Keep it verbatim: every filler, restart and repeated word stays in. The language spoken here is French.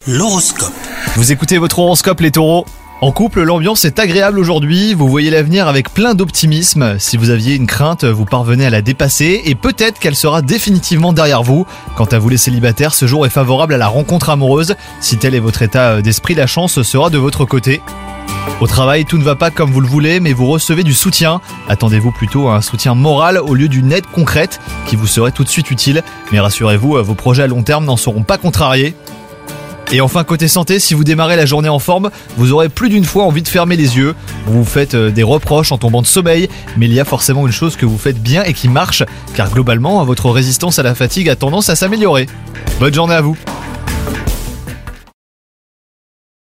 L'horoscope. Vous écoutez votre horoscope les taureaux ? En couple, l'ambiance est agréable aujourd'hui, vous voyez l'avenir avec plein d'optimisme. Si vous aviez une crainte, vous parvenez à la dépasser et peut-être qu'elle sera définitivement derrière vous. Quant à vous les célibataires, ce jour est favorable à la rencontre amoureuse. Si tel est votre état d'esprit, la chance sera de votre côté. Au travail, tout ne va pas comme vous le voulez, mais vous recevez du soutien. Attendez-vous plutôt à un soutien moral au lieu d'une aide concrète qui vous serait tout de suite utile. Mais rassurez-vous, vos projets à long terme n'en seront pas contrariés. Et enfin, côté santé, si vous démarrez la journée en forme, vous aurez plus d'une fois envie de fermer les yeux. Vous vous faites des reproches en tombant de sommeil, mais il y a forcément une chose que vous faites bien et qui marche, car globalement, votre résistance à la fatigue a tendance à s'améliorer. Bonne journée à vous!